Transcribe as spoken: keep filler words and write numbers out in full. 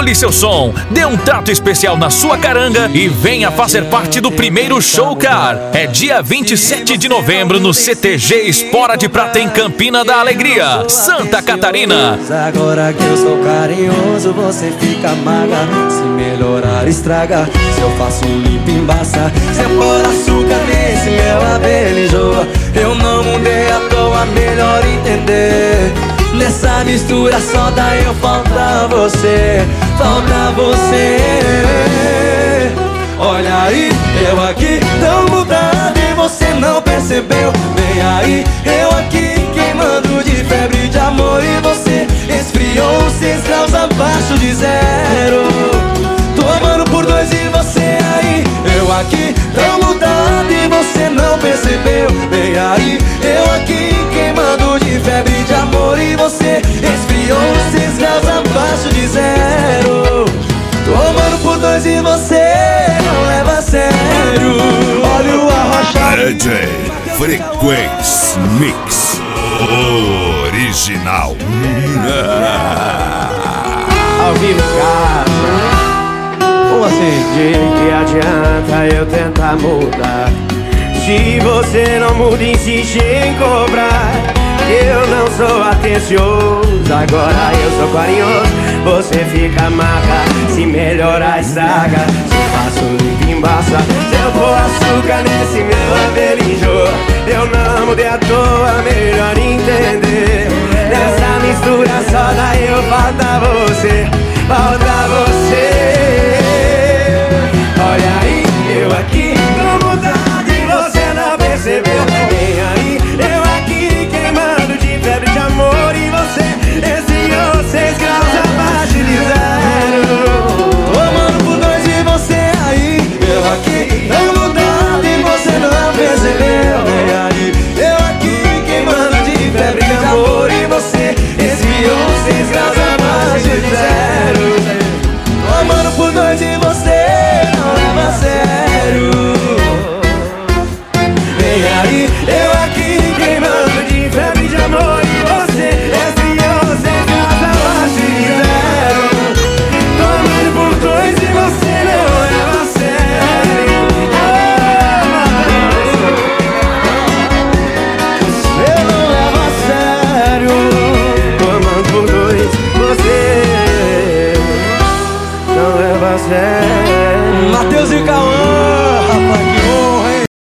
Regule seu som, dê um trato especial na sua caranga e venha fazer parte do primeiro Show Car. É dia vinte e sete de novembro no C T G Espora de Prata em Campina da Alegria, Santa Catarina. Agora que eu sou carinhoso, você fica maga. Se melhorar estraga, se eu faço um limpo embaça. Se eu pôr açúcar nesse meu abelha enjoa. Eu não mudei à toa, melhor entender. Nessa mistura só dá eu falta você, falta você. Olha aí, eu aqui tão mudado e você não percebeu. Vem aí, eu aqui queimando de febre de amor e você esfriou seis graus abaixo de zero. Tô amando por dois e você aí, eu aqui tão mudado e você não percebeu. Vem aí, eu aqui queimando de febre de amor e você esfriou seis graus abaixo de zero. Tô amando por dois e você não leva a sério. Olha o arrochado. D J Frequência Mix Original. Ao vivo, cara. Como assim? De que adianta eu tentar mudar se você não muda e insiste em cobrar? Eu não sou atencioso, agora eu sou carinhoso. Você fica maca, se melhorar estraga. Se eu faço limpo embaça, se eu pôr açúcar nesse meu abelho enjoa. Eu não mudei à toa, melhor entender.